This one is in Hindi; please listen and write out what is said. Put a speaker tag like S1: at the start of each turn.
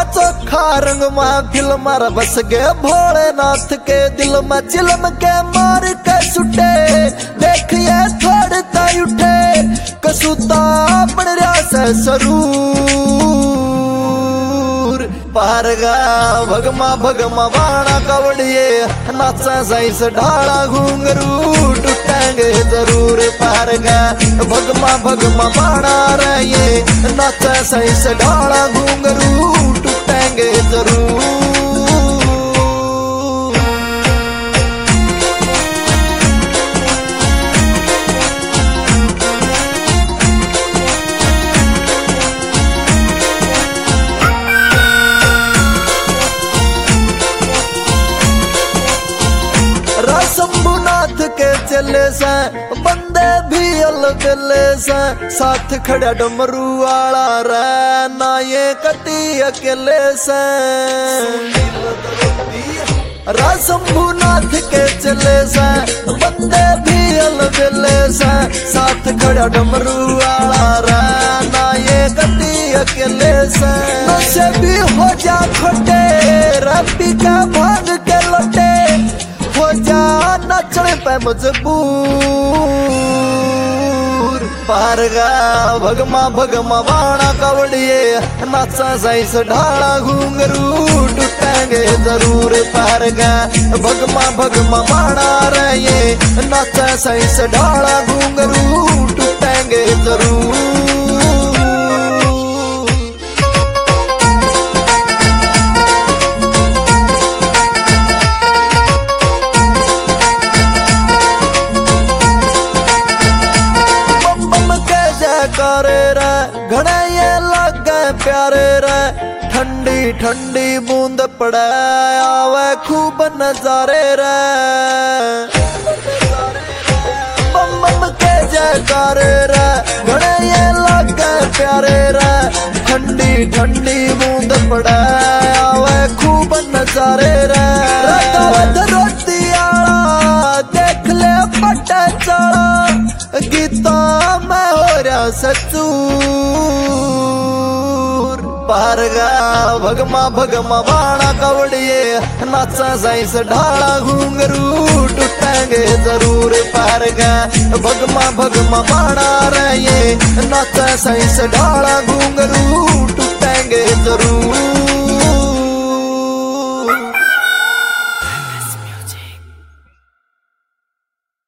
S1: चोखा रंग महफिल मारा बस गए भोलेनाथ के दिल में चिलम के मार के सुटे देखिए थोड़े ताई उठे कसूता बन रहा से सरूर पारगा भगमा भगमा बाणा कवड़िए नाचा सही से ढाला घूंगरू टूटेंगे जरूर पारगा भगमा भगमा बाणा रहे नाचा सही से ढाला घूंगरू टूटेंगे जरूर। शंभुनाथ के चले से बंदे भी अलबेले से साथ खड़ा डमरू वाला रे ना ये कटी अकेले से शंभुनाथ के चले से बंदे भी अलबेले से साथ खड़ा डमरू वाला रे ना ये कटी अकेले से नशे भी हो जा खोटे रब्बी का भाग के लौटे हो जा नचने पे मजबूर पारगा भगमा भगमा बाणा कवड़िए नाचा सही से ढाला घूंगरू टूटेंगे जरूर पारगा भगमा भगमा बाणा रहे नाचा सही से ढाला घूंगरू टूटेंगे जरूर। करे रे घने ये लगे प्यारे रे ठंडी ठंडी बूंद पड़े आवे खूब नजारे रे बम बम के जयकारे रे घने ये लगे प्यारे रे ठंडी ठंडी बूंद पड़े आवे खूब नजारे रे रोटी आला देख ले पट्टा चढ़ा गीता मैं हो रहा सचूर पारगा भगमा भगमा बाणा कवड़िए नाचा सही से ढाला घूंगरू टूटेंगे जरूर पारगा भगमा भगमा बाणा रहे नाचा सही से ढाला घूंगरू टूटेंगे जरूर।